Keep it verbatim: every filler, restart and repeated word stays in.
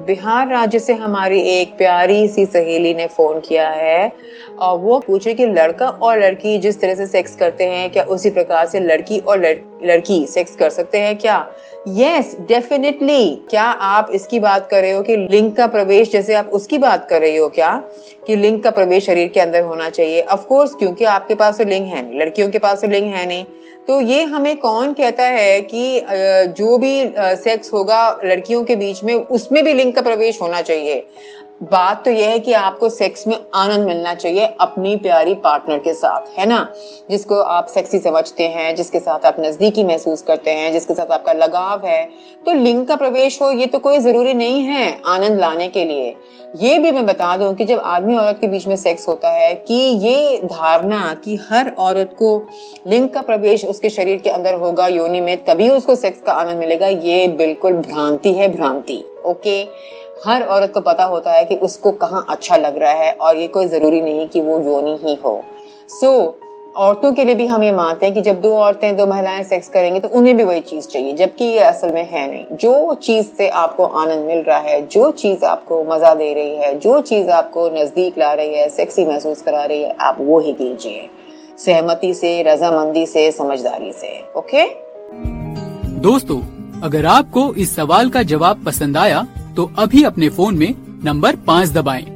बिहार राज्य से हमारी एक प्यारी सी सहेली ने फोन किया है और वो पूछे कि लड़का और लड़की जिस तरह से सेक्स करते हैं क्या उसी प्रकार से लड़की और लड़, लड़की सेक्स कर सकते हैं क्या? Yes, definitely. क्या आप इसकी बात कर रहे हो कि लिंग का प्रवेश, जैसे आप उसकी बात कर रही हो क्या कि लिंग का प्रवेश शरीर के अंदर होना चाहिए? ऑफ कोर्स, क्योंकि आपके पास तो लिंग है नहीं, लड़कियों के पास तो लिंग है नहीं। तो ये हमें कौन कहता है कि जो भी सेक्स होगा लड़कियों के बीच में उसमें भी लिंग का प्रवेश होना चाहिए? बात तो यह है कि आपको सेक्स में आनंद मिलना चाहिए अपनी प्यारी पार्टनर के साथ, है ना, जिसको आप सेक्सी समझते हैं, जिसके साथ आप नजदीकी महसूस करते हैं, जिसके साथ आपका लगाव है। तो लिंग का प्रवेश हो ये तो कोई जरूरी नहीं है आनंद लाने के लिए। ये भी मैं बता दूं कि जब आदमी औरत के बीच में सेक्स होता है कि ये धारणा कि हर औरत को लिंग का प्रवेश उसके शरीर के अंदर होगा, योनि में, तभी उसको सेक्स का आनंद मिलेगा, ये बिल्कुल भ्रांति है, भ्रांति। ओके, हर औरत को पता होता है कि उसको कहाँ अच्छा लग रहा है और ये कोई जरूरी नहीं कि वो योनि ही हो। सो so, औरतों के लिए भी हम ये मानते हैं कि जब दो औरतें, दो महिलाएं सेक्स करेंगी तो उन्हें भी वही चीज चाहिए, जबकि ये असल में है नहीं। जो चीज से आपको आनंद मिल रहा है, जो चीज आपको मजा दे रही है, जो चीज आपको नजदीक ला रही है, सेक्सी महसूस करा रही है, आप वो ही कीजिए, सहमति से, रजामंदी से, समझदारी से। ओके दोस्तों, अगर आपको इस सवाल का जवाब पसंद आया तो अभी अपने फोन में नंबर पाँच दबाएं।